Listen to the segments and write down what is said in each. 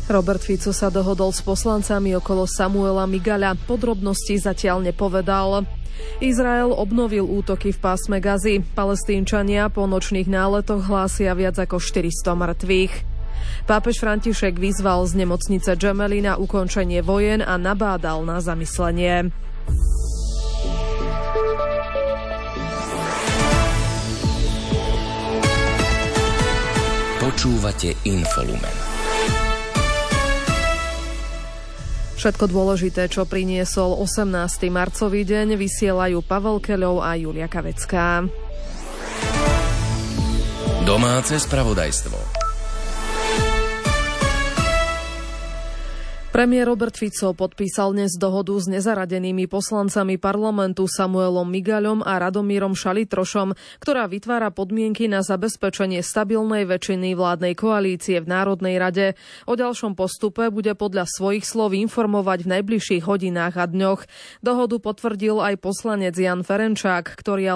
Robert Fico sa dohodol s poslancami okolo Samuela Migaľa. Podrobnosti zatiaľ nepovedal. Izrael obnovil útoky v pásme Gazy. Palestínčania po nočných náletoch hlásia viac ako 400 mŕtvych. Pápež František vyzval z nemocnice Gemelli na ukončenie vojen a nabádal na zamyslenie. Počúvate Infolumen. Všetko dôležité, čo priniesol 18. marcový deň, vysielajú Pavel Keľov a Julia Kavecká. Domáce spravodajstvo. Premiér Robert Fico podpísal dnes dohodu s nezaradenými poslancami parlamentu Samuelom Migaľom a Radomírom Šalitrošom, ktorá vytvára podmienky na zabezpečenie stabilnej väčšiny vládnej koalície v Národnej rade. O ďalšom postupe bude podľa svojich slov informovať v najbližších hodinách a dňoch. Dohodu potvrdil aj poslanec Jan Ferenčák, ktorý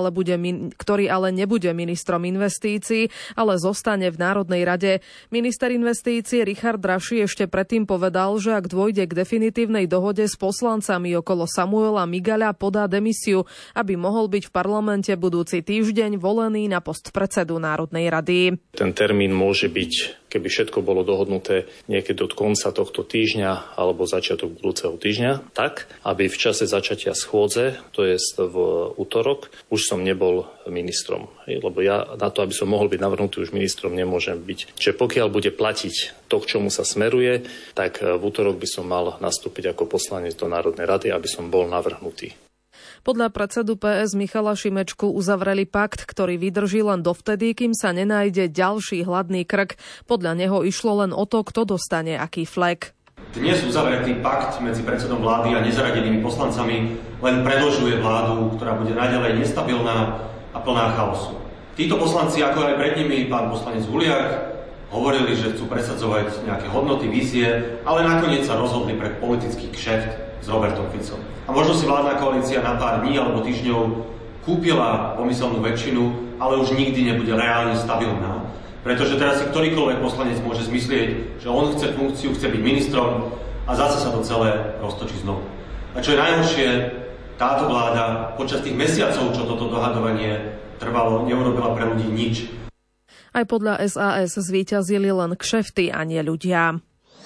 ale nebude ministrom investícií, ale zostane v Národnej rade. Minister investícií Richard Draši ešte predtým povedal, že ak dôjde k definitívnej dohode s poslancami okolo Samuela Migaľa, podá demisiu, aby mohol byť v parlamente budúci týždeň volený na post predsedu Národnej rady. Ten termín môže byť, keby všetko bolo dohodnuté, niekedy od konca tohto týždňa alebo začiatok budúceho týždňa, tak, aby v čase začatia schôdze, to je v utorok, už som nebol ministrom. Lebo ja na to, aby som mohol byť navrhnutý už ministrom, nemôžem byť. Čiže pokiaľ bude platiť to, k čomu sa smeruje, tak v utorok by som mal nastúpiť ako poslanec do Národnej rady, aby som bol navrhnutý. Podľa predsedu PS Michala Šimečku uzavreli pakt, ktorý vydrží len dovtedy, kým sa nenájde ďalší hladný krk. Podľa neho išlo len o to, kto dostane aký flek. Dnes uzavretý pakt medzi predsedom vlády a nezaradenými poslancami len predĺžuje vládu, ktorá bude naďalej nestabilná a plná chaosu. Títo poslanci, ako aj pred nimi pán poslanec Huliak, hovorili, že chcú presadzovať nejaké hodnoty, vízie, ale nakoniec sa rozhodli pre politický kšeft s Robertom Ficom. A možno si vládna koalícia na pár dní alebo týždňov kúpila pomyselnú väčšinu, ale už nikdy nebude reálne stabilná. Pretože teraz si ktorýkoľvek poslanec môže zmyslieť, že on chce funkciu, chce byť ministrom a zase sa to celé roztočí znovu. A čo je najhoršie, táto vláda počas tých mesiacov, čo toto dohadovanie trvalo, neurobila pre ľudí nič. Aj podľa SAS zvíťazili len kšefty a nie ľudia.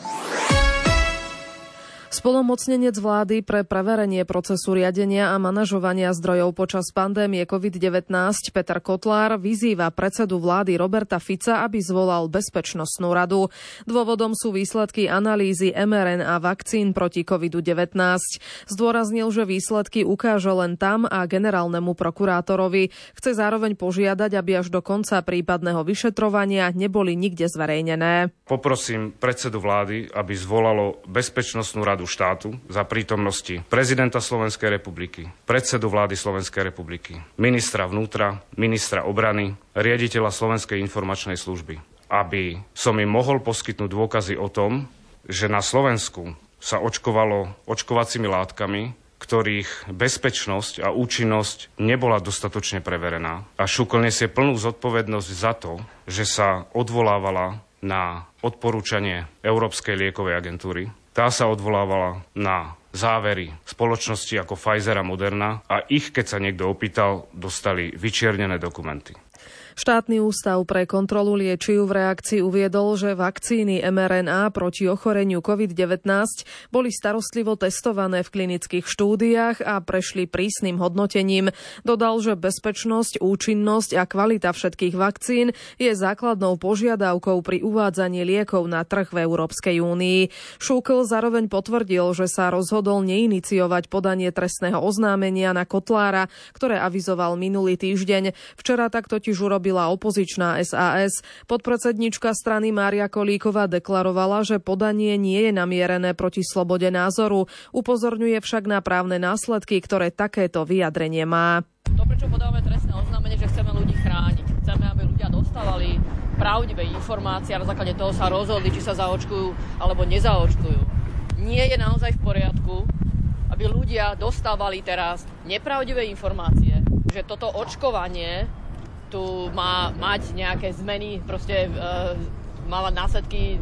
Spolomocnenec vlády pre preverenie procesu riadenia a manažovania zdrojov počas pandémie COVID-19 Peter Kotlár vyzýva predsedu vlády Roberta Fica, aby zvolal bezpečnostnú radu. Dôvodom sú výsledky analýzy mRNA vakcín proti COVID-19. Zdôraznil, že výsledky ukáže len tam a generálnemu prokurátorovi. Chce zároveň požiadať, aby až do konca prípadného vyšetrovania neboli nikde zverejnené. Poprosím predsedu vlády, aby zvolalo bezpečnostnú radu štátu za prítomnosti prezidenta Slovenskej republiky, predsedu vlády Slovenskej republiky, ministra vnútra, ministra obrany, riaditeľa Slovenskej informačnej služby, aby som im mohol poskytnúť dôkazy o tom, že na Slovensku sa očkovalo očkovacími látkami, ktorých bezpečnosť a účinnosť nebola dostatočne preverená. A Šukl nesie plnú zodpovednosť za to, že sa odvolávala na odporúčanie Európskej liekovej agentúry. Tá sa odvolávala na závery spoločnosti ako Pfizer a Moderna a ich, keď sa niekto opýtal, dostali vyčiernené dokumenty. Štátny ústav pre kontrolu liečiv v reakcii uviedol, že vakcíny mRNA proti ochoreniu COVID-19 boli starostlivo testované v klinických štúdiách a prešli prísnym hodnotením. Dodal, že bezpečnosť, účinnosť a kvalita všetkých vakcín je základnou požiadavkou pri uvádzaní liekov na trh v Európskej únii. Šukl zároveň potvrdil, že sa rozhodol neiniciovať podanie trestného oznámenia na Kotlára, ktoré avizoval minulý týždeň. Včera tak totiž urobila opozičná SAS. Podpredsednička strany Mária Kolíková deklarovala, že podanie nie je namierené proti slobode názoru. Upozorňuje však na právne následky, ktoré takéto vyjadrenie má. To, prečo podávame trestné oznámenie, že chceme ľudí chrániť. Chceme, aby ľudia dostávali pravdivé informácie a na základe toho sa rozhodli, či sa zaočkujú alebo nezaočkujú. Nie je naozaj v poriadku, aby ľudia dostávali teraz nepravdivé informácie, že toto očkovanie tu má mať nejaké zmeny, proste má mať následky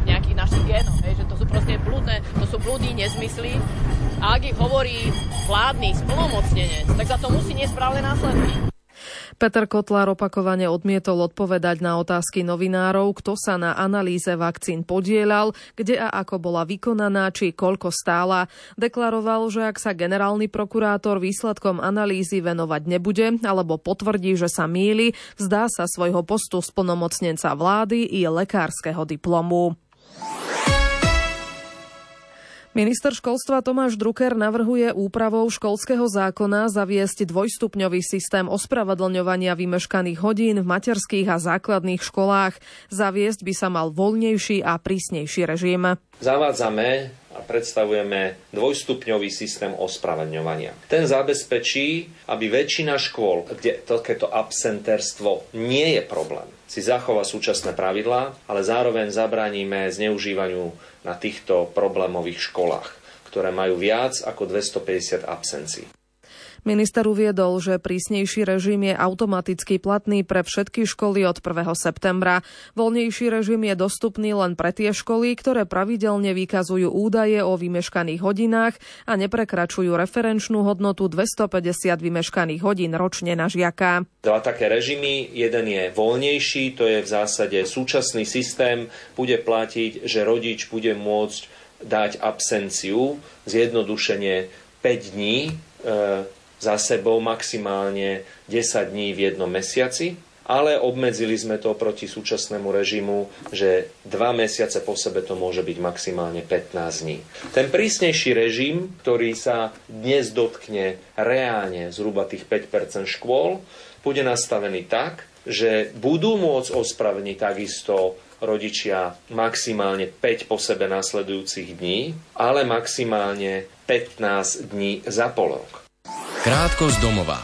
nejakých našich génov, že to sú proste blúdy, nezmysly. A ak ich hovorí vládny splnomocnenec, tak za to musí niesť správne následky. Peter Kotlár opakovane odmietol odpovedať na otázky novinárov, kto sa na analýze vakcín podieľal, kde a ako bola vykonaná, či koľko stála. Deklaroval, že ak sa generálny prokurátor výsledkom analýzy venovať nebude, alebo potvrdí, že sa mýli, vzdá sa svojho postu splnomocnenca vlády i lekárskeho diplomu. Minister školstva Tomáš Drucker navrhuje úpravou školského zákona zaviesť dvojstupňový systém ospravedlňovania vymeškaných hodín v materských a základných školách. Zaviesť by sa mal voľnejší a prísnejší režim. Zavádzame a predstavujeme dvojstupňový systém ospravedlňovania. Ten zabezpečí, aby väčšina škôl, kde takéto absentérstvo nie je problém, si zachová súčasné pravidlá, ale zároveň zabránime zneužívaniu na týchto problémových školách, ktoré majú viac ako 250 absencií. Minister uviedol, že prísnejší režim je automaticky platný pre všetky školy od 1. septembra. Voľnejší režim je dostupný len pre tie školy, ktoré pravidelne vykazujú údaje o vymeškaných hodinách a neprekračujú referenčnú hodnotu 250 vymeškaných hodín ročne na žiaka. Dva také režimy, jeden je voľnejší, to je v zásade súčasný systém, bude platiť, že rodič bude môcť dať absenciu, zjednodušene 5 dní, za sebou maximálne 10 dní v jednom mesiaci, ale obmedzili sme to proti súčasnému režimu, že 2 mesiace po sebe to môže byť maximálne 15 dní. Ten prísnejší režim, ktorý sa dnes dotkne reálne zhruba tých 5% škôl, bude nastavený tak, že budú môcť ospravedlniť takisto rodičia maximálne 5 po sebe nasledujúcich dní, ale maximálne 15 dní za pol rok. Krátko z domova.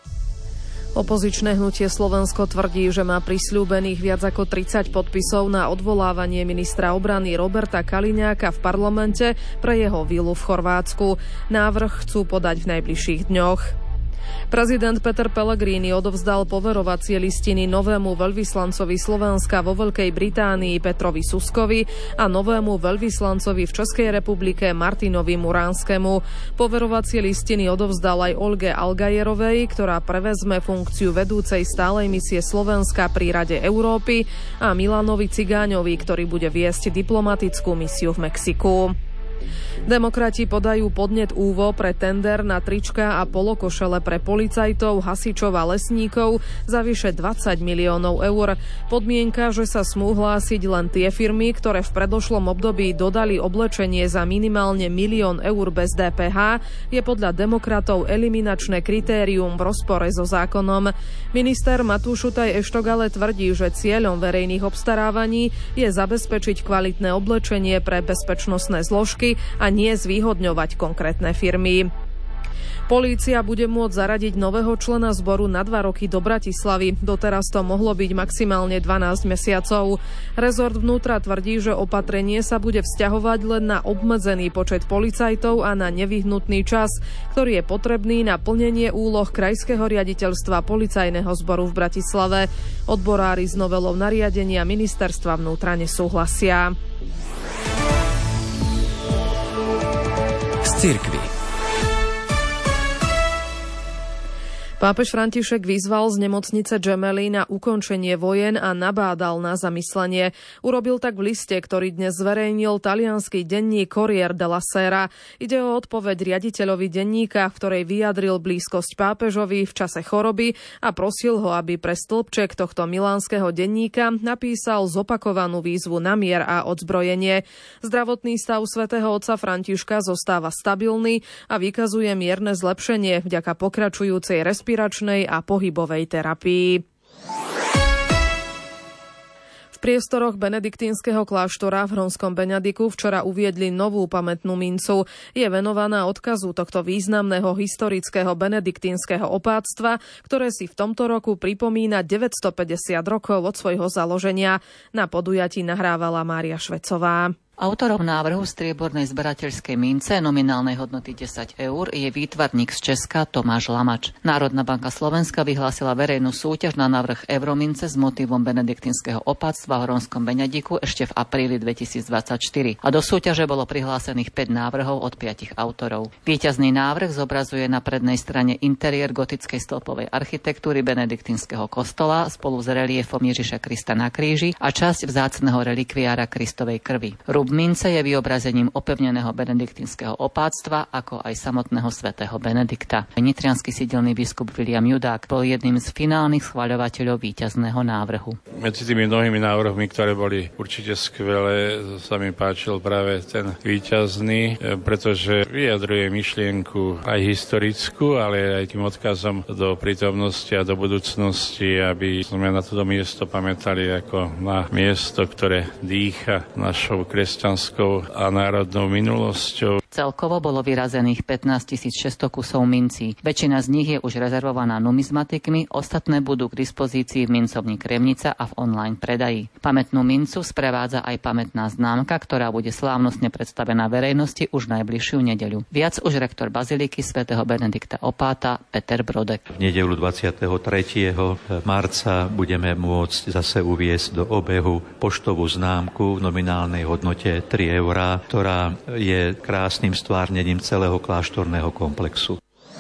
Opozičné hnutie Slovensko tvrdí, že má prisľúbených viac ako 30 podpisov na odvolávanie ministra obrany Roberta Kaliňáka v parlamente pre jeho vilu v Chorvátsku. Návrh chcú podať v najbližších dňoch. Prezident Peter Pellegrini odovzdal poverovacie listiny novému veľvyslancovi Slovenska vo Veľkej Británii Petrovi Suskovi a novému veľvyslancovi v Českej republike Martinovi Muránskemu. Poverovacie listiny odovzdal aj Olge Algajerovej, ktorá prevezme funkciu vedúcej stálej misie Slovenska pri Rade Európy, a Milanovi Cigáňovi, ktorý bude viesť diplomatickú misiu v Mexiku. Demokrati podajú podnet úvo pre tender na trička a polokošele pre policajtov, hasičov a lesníkov za vyše 20 miliónov eur. Podmienka, že sa smú hlásiť len tie firmy, ktoré v predošlom období dodali oblečenie za minimálne 1 000 000 eur bez DPH, je podľa demokratov eliminačné kritérium v rozpore so zákonom. Minister Matúš Šutaj Eštok ale tvrdí, že cieľom verejných obstarávaní je zabezpečiť kvalitné oblečenie pre bezpečnostné zložky a nie zvýhodňovať konkrétne firmy. Polícia bude môcť zaradiť nového člena zboru na 2 roky do Bratislavy. Doteraz to mohlo byť maximálne 12 mesiacov. Rezort vnútra tvrdí, že opatrenie sa bude vzťahovať len na obmedzený počet policajtov a na nevyhnutný čas, ktorý je potrebný na plnenie úloh Krajského riaditeľstva policajného zboru v Bratislave. Odborári s novelou nariadenia ministerstva vnútra nesúhlasia. Cirkvi. Pápež František vyzval z nemocnice Gemelli na ukončenie vojen a nabádal na zamyslenie. Urobil tak v liste, ktorý dnes zverejnil taliansky denník Corriere della Sera. Ide o odpoveď riaditeľovi denníka, v ktorej vyjadril blízkosť pápežovi v čase choroby a prosil ho, aby pre stĺpček tohto milánskeho denníka napísal zopakovanú výzvu na mier a odzbrojenie. Zdravotný stav svätého otca Františka zostáva stabilný a vykazuje mierne zlepšenie vďaka pokračujúcej respiračnej a pohybovej terapii. V priestoroch benediktínskeho kláštora v Hronskom Beňadiku včera uviedli novú pamätnú mincu. Je venovaná odkazu tohto významného historického benediktínskeho opáctva, ktoré si v tomto roku pripomína 950 rokov od svojho založenia. Na podujatí nahrávala Mária Švecová. Autorom návrhu striebornej zberateľskej mince nominálnej hodnoty 10 eur je výtvarník z Česka Tomáš Lamač. Národná banka Slovenska vyhlásila verejnú súťaž na návrh euromince s motívom benediktínskeho opatstva v Horonskom Benediku ešte v apríli 2024 a do súťaže bolo prihlásených 5 návrhov od 5 autorov. Víťazný návrh zobrazuje na prednej strane interiér gotickej stĺpovej architektúry benediktínskeho kostola spolu s reliéfom Ježiša Krista na kríži a časť vzácneho relikviára Kristovej krvi. Mince je vyobrazením opevneného benediktínskeho opáctva, ako aj samotného svätého Benedikta. Nitriansky sídelný biskup Viliam Judák bol jedným z finálnych schvaľovateľov víťazného návrhu. Medzi tými mnohými návrhmi, ktoré boli určite skvelé, sa mi páčil práve ten víťazný, pretože vyjadruje myšlienku aj historickú, ale aj tým odkazom do prítomnosti a do budúcnosti, aby sme na toto miesto pamätali ako na miesto, ktoré dýcha našou kresťanskou a národnou minulosťou. Celkovo bolo vyrazených 15 600 kusov mincí. Väčšina z nich je už rezervovaná numizmatikmi, ostatné budú k dispozícii v mincovni Kremnica a v online predaji. Pamätnú mincu sprevádza aj pamätná známka, ktorá bude slávnostne predstavená verejnosti už najbližšiu nedeľu. Viac už rektor baziliky svätého Benedikta Opáta Peter Brodek. V nedeľu 23. marca budeme môcť zase uviesť do obehu poštovú známku v nominálnej hodnote 3 eurá, ktorá je krásnym stvárnením celého kláštorného komplexu.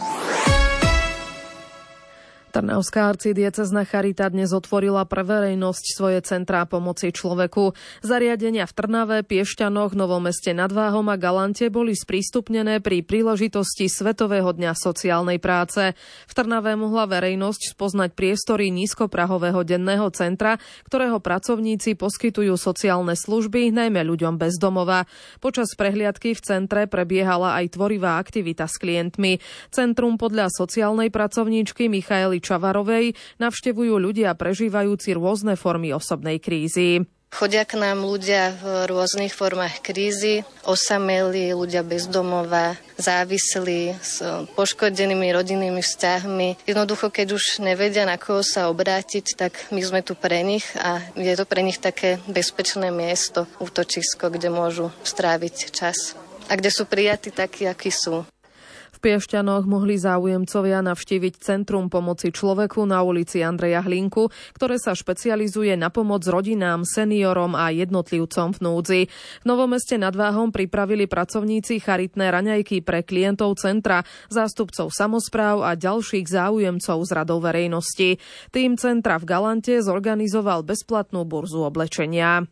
Trnavská arcidiecézna charita dnes otvorila pre verejnosť svoje centrá pomoci človeku. Zariadenia v Trnave, Piešťanoch, Novom Meste nad Váhom a Galante boli sprístupnené pri príležitosti Svetového dňa sociálnej práce. V Trnave mohla verejnosť spoznať priestory nízkoprahového denného centra, ktorého pracovníci poskytujú sociálne služby, najmä ľuďom bez domova. Počas prehliadky v centre prebiehala aj tvorivá aktivita s klientmi. Centrum podľa sociálnej pracovníčky Michaely Čavarovej navštevujú ľudia prežívajúci rôzne formy osobnej krízy. Chodia k nám ľudia v rôznych formách krízy, osamelí, ľudia bez domova, závislí, s poškodenými rodinnými vzťahmi. Jednoducho, keď už nevedia, na koho sa obrátiť, tak my sme tu pre nich a je to pre nich také bezpečné miesto, útočisko, kde môžu stráviť čas a kde sú prijatí takí, akí sú. V Piešťanoch mohli záujemcovia navštíviť Centrum pomoci človeku na ulici Andreja Hlinku, ktoré sa špecializuje na pomoc rodinám, seniorom a jednotlivcom v núdzi. V Novom Meste nad Váhom pripravili pracovníci charitné raňajky pre klientov centra, zástupcov samospráv a ďalších záujemcov z radov verejnosti. Tým centra v Galante zorganizoval bezplatnú burzu oblečenia.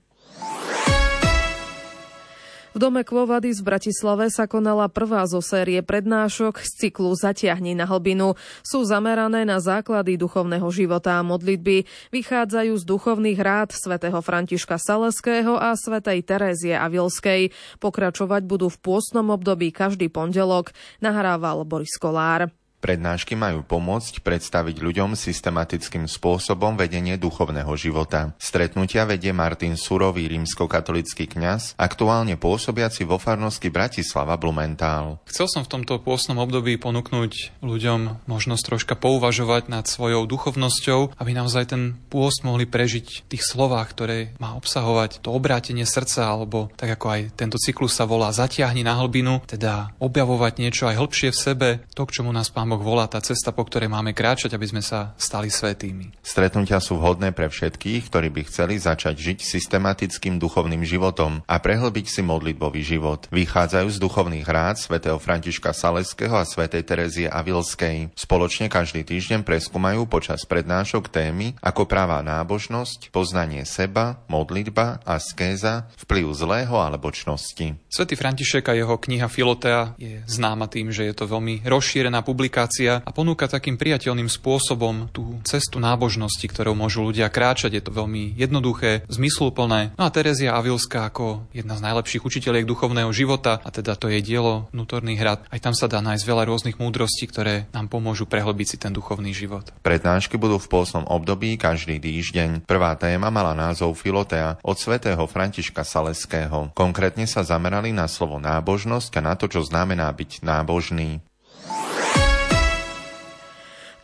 V dome Quo Vadis v Bratislave sa konala prvá zo série prednášok z cyklu Zatiahni na hlbinu. Sú zamerané na základy duchovného života a modlitby. Vychádzajú z duchovných rád svätého Františka Saleského a svätej Terézie Avilskej. Pokračovať budú v pôstnom období každý pondelok. Nahrával Boris Kolár. Prednášky majú pomôcť predstaviť ľuďom systematickým spôsobom vedenie duchovného života. Stretnutia vedie Martin Surový, rímskokatolícky kňaz, aktuálne pôsobiaci vo farnosti Bratislava Blumentál. Chcel som v tomto pôstnom období ponúknuť ľuďom možnosť troška pouvažovať nad svojou duchovnosťou, aby naozaj ten pôst mohli prežiť v tých slovách, ktoré má obsahovať to obrátenie srdca, alebo tak ako aj tento cyklus sa volá Zatiahni na hlbinu, teda objavovať niečo aj hlbšie v sebe, to, k čomu nás Pán Boh volá, tá cesta, po ktorej máme kráčať, aby sme sa stali svätými. Stretnutia sú vhodné pre všetkých, ktorí by chceli začať žiť systematickým duchovným životom a prehlbiť si modlitbový život. Vychádzajú z duchovných rád svätého Františka Saleského a svätej Terézie Avilskej. Spoločne každý týždeň preskúmajú počas prednášok témy ako pravá nábožnosť, poznanie seba, modlitba, askéza, vplyv zlého alebo čnosti. Svätý František a jeho kniha Filotea je známa tým, že je to veľmi rozšírená publikácia a ponúka takým priateľným spôsobom tú cestu nábožnosti, ktorou môžu ľudia kráčať. Je to veľmi jednoduché, zmysluplné. No a Terézia Avilská ako jedna z najlepších učiteľiek duchovného života, a teda to je dielo Vnútorných rád, aj tam sa dá nájsť veľa rôznych múdrostí, ktoré nám pomôžu prehlbiť si ten duchovný život. Prednášky budú v pôstnom období každý týždeň. Prvá téma mala názov Filotea od svätého Františka Saleského. Konkrétne sa zamerali na slovo nábožnosť a na to, čo znamená byť nábožný.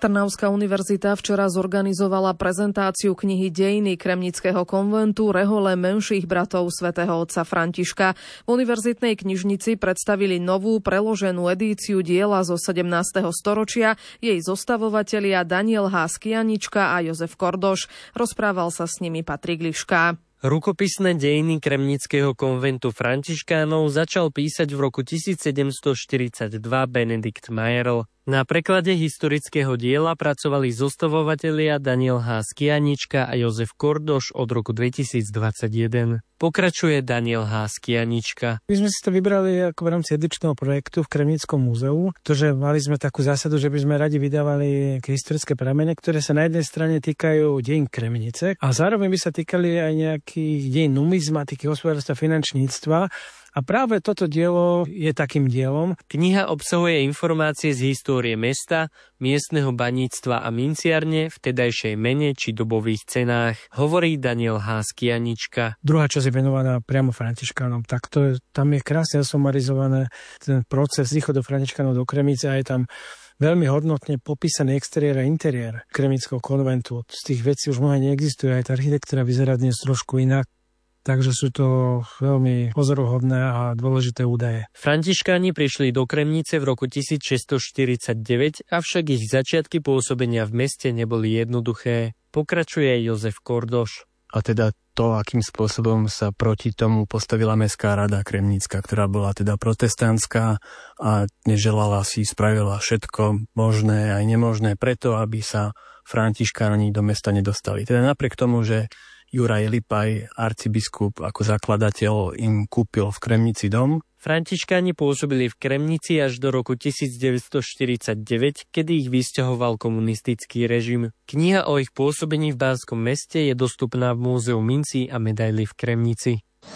Trnavská univerzita včera zorganizovala prezentáciu knihy Dejiny Kremnického konventu Rehole menších bratov svätého otca Františka. V univerzitnej knižnici predstavili novú preloženú edíciu diela zo 17. storočia, jej zostavovatelia Daniel H. Skianička a Jozef Kordoš. Rozprával sa s nimi Patrik Liška. Rukopisné dejiny Kremnického konventu františkánov začal písať v roku 1742 Benedikt Majerl. Na preklade historického diela pracovali zostavovatelia Daniel H. Skianička a Jozef Kordoš od roku 2021. Pokračuje Daniel H. Skianička. My sme si to vybrali ako v rámci edičného projektu v Kremnickom múzeu, pretože mali sme takú zásadu, že by sme radi vydávali historické pramene, ktoré sa na jednej strane týkajú dejín Kremnice a zároveň by sa týkali aj nejakých dejín numizmatiky, hospodárstva, finančníctva. A práve toto dielo je takým dielom. Kniha obsahuje informácie z histórie mesta, miestneho baníctva a minciarne, vtedajšej mene či dobových cenách, hovorí Daniel H. Skianička. Druhá časť je venovaná priamo františkánom. Tak tam je krásne sumarizované ten proces východu františkánov do Kremnice a je tam veľmi hodnotne popísaný exteriér a interiér Kremnického konventu. Z tých vecí už mnohé neexistuje, aj tá architektúra vyzerá dnes trošku inak. Takže sú to veľmi pozoruhodné a dôležité údaje. Františkáni prišli do Kremnice v roku 1649, avšak ich začiatky pôsobenia v meste neboli jednoduché. Pokračuje Jozef Kordoš. A teda to, akým spôsobom sa proti tomu postavila Mestská rada Kremnická, ktorá bola teda protestantská a neželala si, spravila všetko možné aj nemožné preto, aby sa františkáni do mesta nedostali. Teda napriek tomu, že Juraj Lipaj, arcibiskup, ako zakladateľ im kúpil v Kremnici dom. Františkáni pôsobili v Kremnici až do roku 1949, kedy ich vysťahoval komunistický režim. Kniha o ich pôsobení v Banskom meste je dostupná v Múzeu mincí a medailí v Kremnici.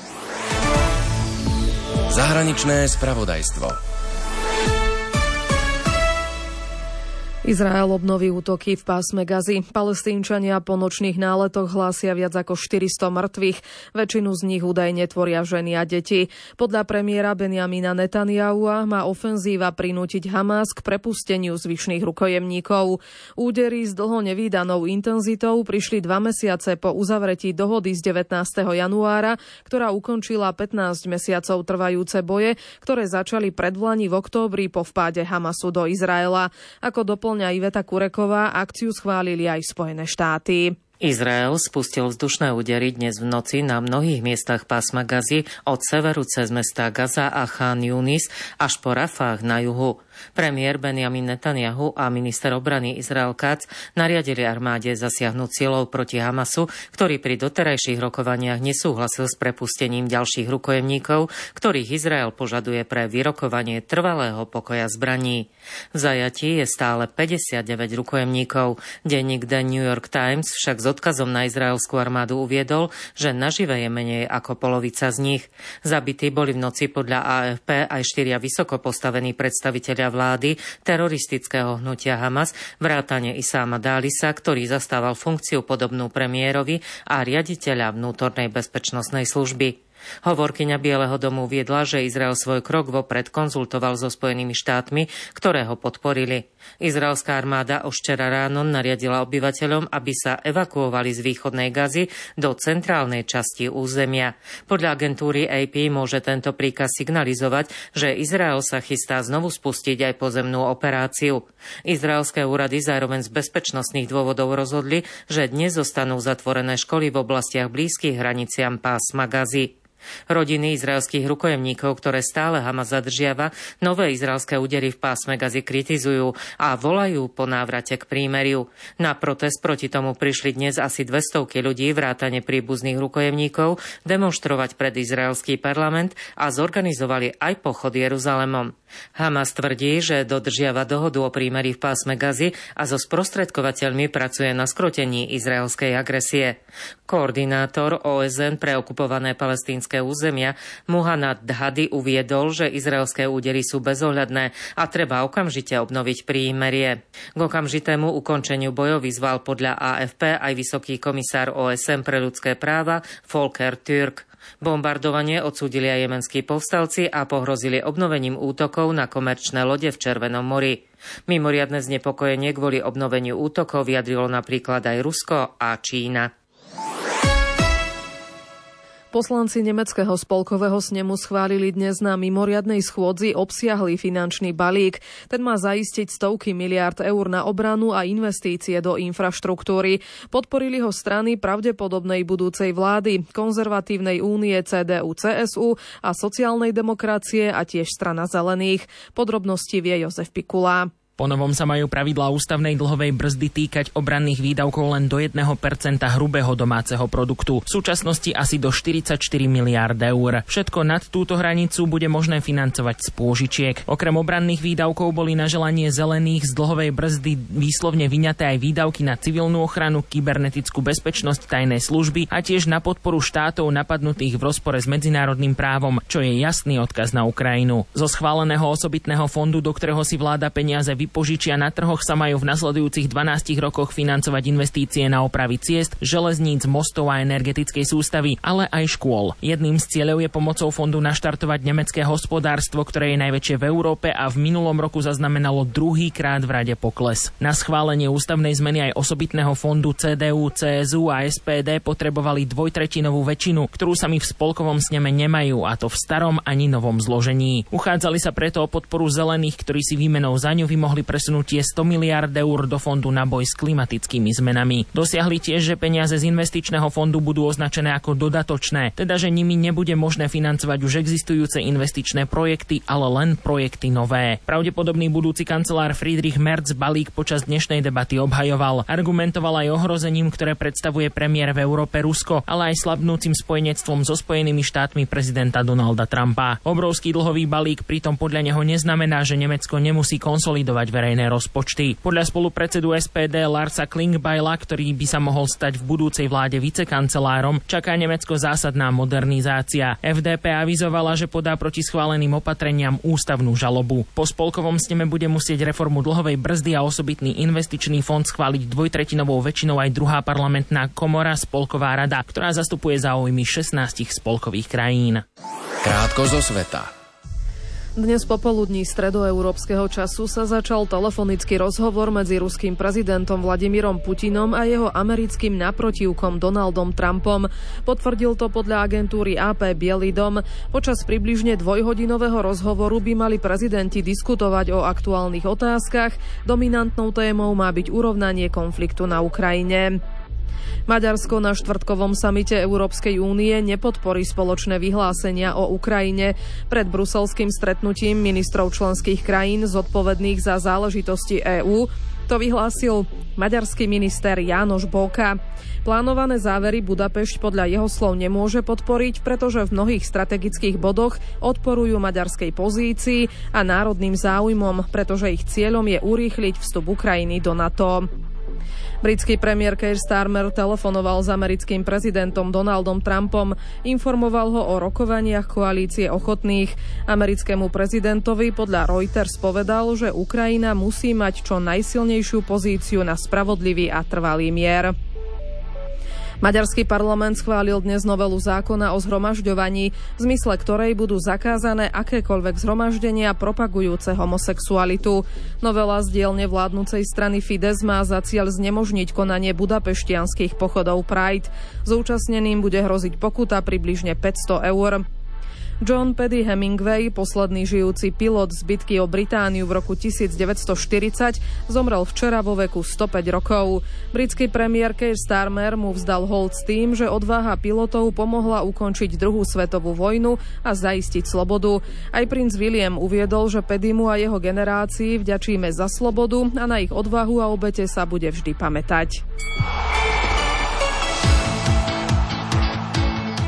Zahraničné spravodajstvo. Izrael obnoví útoky v pásme Gazy. Palestínčania po nočných náletoch hlásia viac ako 400 mŕtvych. Väčšinu z nich údajne tvoria ženy a deti. Podľa premiéra Benjamina Netanyahua má ofenzíva prinútiť Hamas k prepusteniu zvyšných rukojemníkov. Údery s dlho nevídanou intenzitou prišli 2 mesiace po uzavretí dohody z 19. januára, ktorá ukončila 15 mesiacov trvajúce boje, ktoré začali predvlani v októbri po vpáde Hamasu do Izraela. Ako doplňa Iveta Kureková, akciu schválili aj Spojené štáty. Izrael spustil vzdušné údery dnes v noci na mnohých miestach pásma Gazy od severu cez mestá Gaza a Chan Yunis až po Rafah na juhu. Premiér Benjamin Netanyahu a minister obrany Izrael Katz nariadili armáde zasiahnuť silou proti Hamasu, ktorý pri doterajších rokovaniach nesúhlasil s prepustením ďalších rukojemníkov, ktorých Izrael požaduje pre vyrokovanie trvalého pokoja zbraní. V zajatí je stále 59 rukojemníkov. Denník The New York Times však s odkazom na izraelskú armádu uviedol, že nažive je menej ako polovica z nich. Zabití boli v noci podľa AFP aj 4 vysoko postavení predstavitelia vlády teroristického hnutia Hamas, vrátane Isáma Dálisa, ktorý zastával funkciu podobnú premiérovi a riaditeľa vnútornej bezpečnostnej služby. Hovorkyňa Bieleho domu uviedla, že Izrael svoj krok vopred konzultoval so Spojenými štátmi, ktoré ho podporili. Izraelská armáda už včera ráno nariadila obyvateľom, aby sa evakuovali z východnej Gazy do centrálnej časti územia. Podľa agentúry AP môže tento príkaz signalizovať, že Izrael sa chystá znovu spustiť aj pozemnú operáciu. Izraelské úrady zároveň z bezpečnostných dôvodov rozhodli, že dnes zostanú zatvorené školy v oblastiach blízkych hraniciam pásma Gazy. Rodiny izraelských rukojemníkov, ktoré stále Hamas zadržiava, nové izraelské údery v pásme Gazy kritizujú a volajú po návrate k prímeriu. Na protest proti tomu prišli dnes asi 200 ľudí vrátane príbuzných rukojemníkov demonštrovať pred izraelský parlament a zorganizovali aj pochod Jeruzalemom. Hamas tvrdí, že dodržiava dohodu o prímeri v pásme Gazy a so sprostredkovateľmi pracuje na skrotení izraelskej agresie. Koordinátor OSN pre okupované palestínske palestínske územia, Muhannad Dhady uviedol, že izraelské údery sú bezohľadné a treba okamžite obnoviť prímerie. K okamžitému ukončeniu bojov vyzval podľa AFP aj vysoký komisár OSN pre ľudské práva Volker Türk. Bombardovanie odsúdili aj jemenskí povstalci a pohrozili obnovením útokov na komerčné lode v Červenom mori. Mimoriadne znepokojenie kvôli obnoveniu útokov vyjadrilo napríklad aj Rusko a Čína. Poslanci nemeckého spolkového snemu schválili dnes na mimoriadnej schôdzi obsiahly finančný balík. Ten má zaistiť stovky miliárd eur na obranu a investície do infraštruktúry. Podporili ho strany pravdepodobnej budúcej vlády, Konzervatívnej únie CDU-CSU a sociálnej demokracie a tiež strana zelených. Podrobnosti vie Jozef Pikula. Ponovom sa majú pravidlá ústavnej dlhovej brzdy týkať obranných výdavkov len do 1% hrubého domáceho produktu. V súčasnosti asi do 44 miliárd eur. Všetko nad túto hranicu bude možné financovať z pôžičiek. Okrem obranných výdavkov boli na želanie zelených z dlhovej brzdy výslovne vyňaté aj výdavky na civilnú ochranu, kybernetickú bezpečnosť, tajné služby a tiež na podporu štátov napadnutých v rozpore s medzinárodným právom, čo je jasný odkaz na Ukrajinu. Zo schváleného osobitného fondu, do ktorého si vláda peniaze požičia na trhoch, sa majú v nasledujúcich 12 rokoch financovať investície na opravy ciest, železníc, mostov a energetickej sústavy, ale aj škôl. Jedným z cieľov je pomocou fondu naštartovať nemecké hospodárstvo, ktoré je najväčšie v Európe a v minulom roku zaznamenalo druhýkrát v rade pokles. Na schválenie ústavnej zmeny aj osobitného fondu CDU, CSU a SPD potrebovali dvojtretinovú väčšinu, ktorú sami v spolkovom sneme nemajú, a to v starom ani novom zložení. Uchádzali sa preto o podporu zelených, ktorí si výmenou za ňu vymohli presunutie 100 miliárd eur do fondu na boj s klimatickými zmenami. Dosiahli tiež, že peniaze z investičného fondu budú označené ako dodatočné, teda že nimi nebude možné financovať už existujúce investičné projekty, ale len projekty nové. Pravdepodobný budúci kancelár Friedrich Merz balík počas dnešnej debaty obhajoval. Argumentoval aj ohrozením, ktoré predstavuje premiér v Európe Rusko, ale aj slabnúcim spojenectvom so Spojenými štátmi prezidenta Donalda Trumpa. Obrovský dlhový balík pritom podľa neho neznamená, že Nemecko nemusí konsolidovať verejné rozpočty. Podľa spolupredsedu SPD Larsa Klingbeila, ktorý by sa mohol stať v budúcej vláde vicekancelárom, čaká Nemecko zásadná modernizácia. FDP avizovala, že podá proti schváleným opatreniam ústavnú žalobu. Po spolkovom sneme bude musieť reformu dlhovej brzdy a osobitný investičný fond schváliť dvojtretinovou väčšinou aj druhá parlamentná komora, Spolková rada, ktorá zastupuje záujmy 16 spolkových krajín. Krátko zo sveta. Dnes popoludní stredoeurópskeho času sa začal telefonický rozhovor medzi ruským prezidentom Vladimírom Putinom a jeho americkým naprotivkom Donaldom Trumpom. Potvrdil to podľa agentúry AP Bielý dom. Počas približne dvojhodinového rozhovoru by mali prezidenti diskutovať o aktuálnych otázkach. Dominantnou témou má byť urovnanie konfliktu na Ukrajine. Maďarsko na štvrtkovom samite Európskej únie nepodporí spoločné vyhlásenia o Ukrajine. Pred bruselským stretnutím ministrov členských krajín zodpovedných za záležitosti EÚ to vyhlásil maďarský minister János Bóka. Plánované závery Budapešť podľa jeho slov nemôže podporiť, pretože v mnohých strategických bodoch odporujú maďarskej pozícii a národným záujmom, pretože ich cieľom je urýchliť vstup Ukrajiny do NATO. Britský premiér Keir Starmer telefonoval s americkým prezidentom Donaldom Trumpom, informoval ho o rokovaniach koalície ochotných. Americkému prezidentovi podľa Reuters povedal, že Ukrajina musí mať čo najsilnejšiu pozíciu na spravodlivý a trvalý mier. Maďarský parlament schválil dnes novelu zákona o zhromažďovaní, v zmysle ktorej budú zakázané akékoľvek zhromaždenia propagujúce homosexualitu. Novela z dielne vládnucej strany Fidesz má za cieľ znemožniť konanie budapeštianskych pochodov Pride. Zúčastneným bude hroziť pokuta približne 500 eur. John Paddy Hemingway, posledný žijúci pilot z bitky o Britániu v roku 1940, zomrel včera vo veku 105 rokov. Britský premiér Keir Starmer mu vzdal hold s tým, že odvaha pilotov pomohla ukončiť druhú svetovú vojnu a zaistiť slobodu. Aj princ William uviedol, že Paddymu a jeho generácii vďačíme za slobodu a na ich odvahu a obete sa bude vždy pamätať.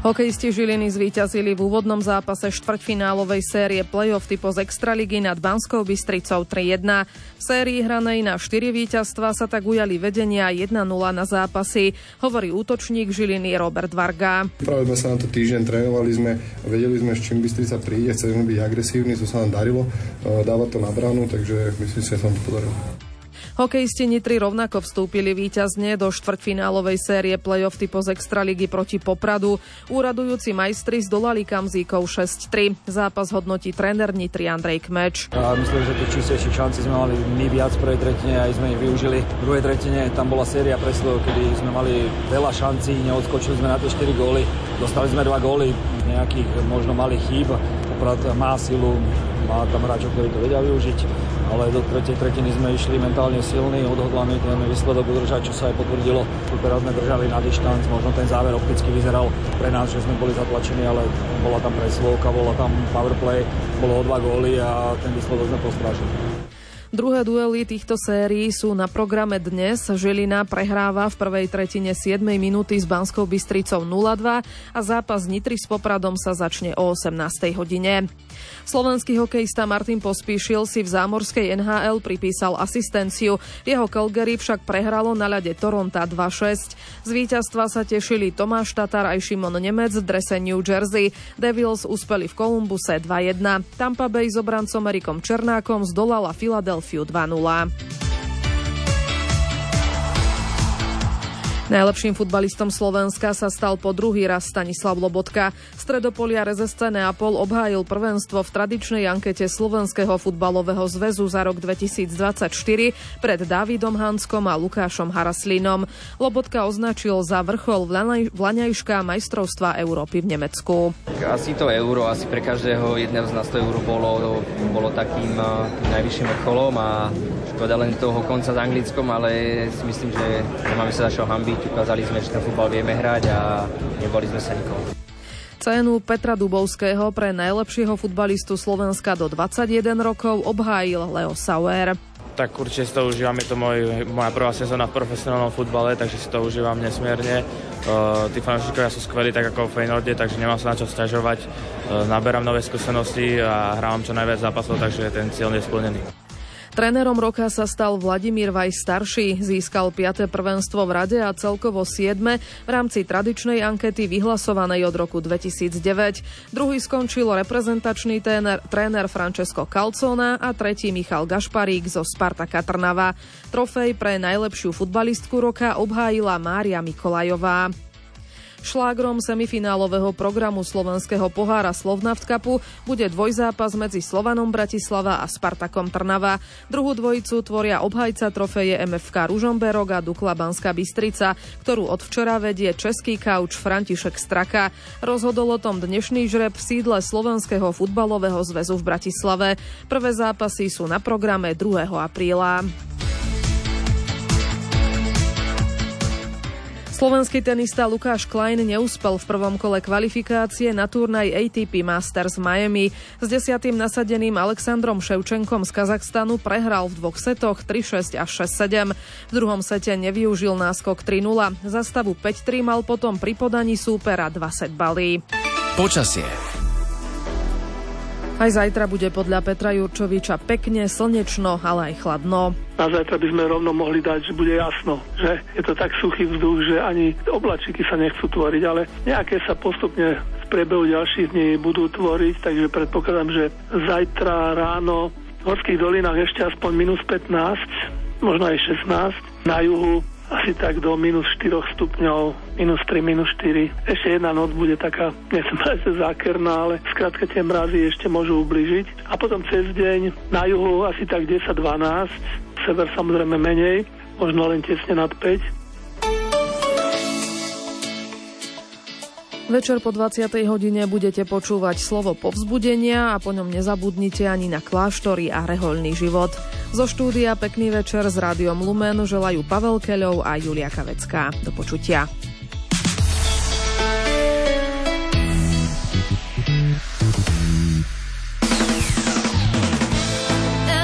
Hokejisti Žiliny zvíťazili v úvodnom zápase štvrťfinálovej série play-off typu z Extraligy nad Banskou Bystricou 3-1. V sérii hranej na 4 víťazstva sa tak ujali vedenia 1-0 na zápasy, hovorí útočník Žiliny Robert Varga. Práve sme sa na to týždeň trénovali sme, vedeli sme, s čím Bystrica príde, chceli sme byť agresívni, to sa nám darilo, dávať to na bránu, takže myslím si, že sa nám to podarilo. Hokejisti Nitry rovnako vstúpili víťazne do štvrťfinálovej série play-off typu z Extraligy proti Popradu. Úradujúci majstri zdolali Kamzíkov 6-3. Zápas hodnotí tréner Nitry Andrej Kmeč. Myslím, že tie čistejšie šanci sme mali my viac v prvej tretine, aj sme ich využili. V druhej tretine tam bola séria preslov, kedy sme mali veľa šancí, neodskočili sme na tie 4 góly. Dostali sme 2 góly nejakých možno malých chýb. Poprad má silu, má tam hráčov, ktorí to vedia využiť, ale do tretej tretiny sme išli mentálne silní, odhodlaní ten výsledok udržať, čo sa aj potvrdilo. Teraz sme držali na dištanc, možno ten záver opticky vyzeral pre nás, že sme boli zatlačení, ale bola tam preslovka, bola tam powerplay, bolo o 2 góly a ten výsledok sme postrážili. Druhé duely týchto sérií sú na programe dnes. Žilina prehráva v prvej tretine 7. minúty s Banskou Bystricou 0-2 a zápas Nitry s Popradom sa začne o 18. hodine. Slovenský hokejista Martin Pospíšil si v zámorskej NHL pripísal asistenciu. Jeho Calgary však prehralo na ľade Toronta 2-6. Z víťazstva sa tešili Tomáš Tatar aj Šimon Nemec v drese New Jersey. Devils uspeli v Columbuse 2-1. Tampa Bay s obrancom Erikom Černákom zdolala Philadelphia 2-0. Najlepším futbalistom Slovenska sa stal po druhý raz Stanislav Lobotka. Stredopolia SC Neapol obhájil prvenstvo v tradičnej ankete Slovenského futbalového zväzu za rok 2024 pred Dávidom Hanskom a Lukášom Haraslinom. Lobotka označil za vrchol vlaňajška majstrovstva Európy v Nemecku. Asi to euro, asi pre každého jedného z nás to euro bolo takým najvyšším vrcholom a škoda len toho konca s Anglickom, ale si myslím, že nemáme sa za čo hanbiť. Ukázali sme, že ten futbal vieme hrať a neboli sme sa nikoho. Cenu Petra Dubovského pre najlepšieho futbalistu Slovenska do 21 rokov obhájil Leo Sauer. Tak určite si to užívam, je to moja prvá sezóna v profesionálnom futbale, takže si to užívam nesmierne. Tí fanúšikovia sú skvelí, tak ako v Feynorde, takže nemám sa na čo sťažovať. Naberám nové skúsenosti a hrávam čo najviac zápasov, takže ten cieľ je splnený. Trénerom roka sa stal Vladimír Vajs starší, získal 5. prvenstvo v rade a celkovo 7. v rámci tradičnej ankety vyhlasovanej od roku 2009. Druhý skončil reprezentačný tréner Francesco Calzona a tretí Michal Gašparík zo Spartaka Trnava. Trofej pre najlepšiu futbalistku roka obhájila Mária Mikolajová. Šlágrom semifinálového programu slovenského pohára Slovnaft Cupu bude dvojzápas medzi Slovanom Bratislava a Spartakom Trnava. Druhú dvojicu tvoria obhajca trofeje MFK Ružomberok a Dukla Banská Bystrica, ktorú od včera vedie český kauč František Straka. Rozhodol o tom dnešný žreb v sídle Slovenského futbalového zväzu v Bratislave. Prvé zápasy sú na programe 2. apríla. Slovenský tenista Lukáš Klein neúspel v prvom kole kvalifikácie na turnaj ATP Masters Miami. S 10. nasadeným Alexandrom Ševčenkom z Kazachstanu prehral v 2 setoch 3-6 a 6-7. V druhom sete nevyužil náskok 3-0. Za stavu 5-3 mal potom pri podaní súpera 2 setbaly. Počasie. Aj zajtra bude podľa Petra Jurčoviča pekne, slnečno, ale aj chladno. Na zajtra by sme rovno mohli dať, že bude jasno, že je to tak suchý vzduch, že ani oblačíky sa nechcú tvoriť, ale nejaké sa postupne v priebehu ďalších dní budú tvoriť, takže predpokladám, že zajtra ráno v horských dolinách ešte aspoň -15, možno aj 16, na juhu asi tak do -4 stupňov, -3, -4. Ešte jedna noc bude taká, nechcem povedať zákerná, ale skrátka tie mrazy ešte môžu ublížiť. A potom cez deň na juhu asi tak 10-12, sever samozrejme menej, možno len tesne nad 5. Večer po 20. hodine budete počúvať slovo povzbudenia a po ňom nezabudnite ani na kláštory a rehoľný život. Zo štúdia pekný večer s Rádiom Lumen želajú Pavel Keľov a Julia Kavecká. Do počutia.